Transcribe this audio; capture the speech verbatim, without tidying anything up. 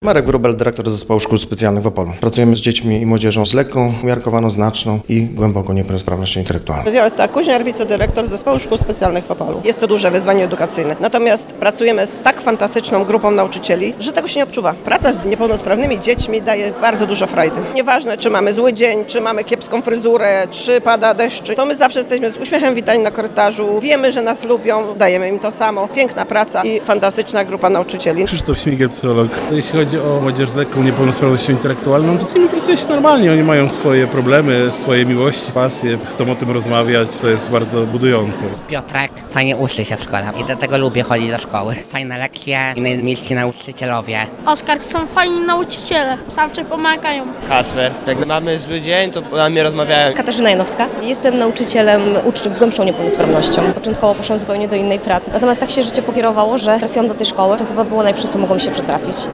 Marek Wróbel, dyrektor Zespołu Szkół Specjalnych w Opolu. Pracujemy z dziećmi i młodzieżą z lekką, umiarkowaną, znaczną i głęboką niepełnosprawnością intelektualną. Wioletta Kuźniar, wicedyrektor Zespołu Szkół Specjalnych w Opolu. Jest to duże wyzwanie edukacyjne. Natomiast pracujemy z tak fantastyczną grupą nauczycieli, że tego się nie odczuwa. Praca z niepełnosprawnymi dziećmi daje bardzo dużo frajdy. Nieważne, czy mamy zły dzień, czy mamy kiepską fryzurę, czy pada deszcz, to my zawsze jesteśmy z uśmiechem witani na korytarzu. Wiemy, że nas lubią, dajemy im to samo. Piękna praca i fantastyczna grupa nauczycieli. Krzysztof Śmigiel, psycholog. Jeśli chodzi o młodzież z lekką niepełnosprawnością intelektualną, to z nimi pracuje się normalnie. Oni mają swoje problemy, swoje miłości, pasje, chcą o tym rozmawiać. To jest bardzo budujące. Piotrek fajnie uczy się w szkole i dlatego lubię chodzić do szkoły. Fajne lekcje i najmilsi nauczycielowie. Oskar, są fajni nauczyciele, zawsze pomagają. Kasper. Jak mamy zły dzień, to na mnie rozmawiają. Katarzyna Janowska. Jestem nauczycielem uczniów z głębszą niepełnosprawnością. Początkowo poszłam zupełnie do innej pracy. Natomiast tak się życie pokierowało, że trafiłam do tej szkoły. To chyba było najlepsze, co mogło mi się przytrafić.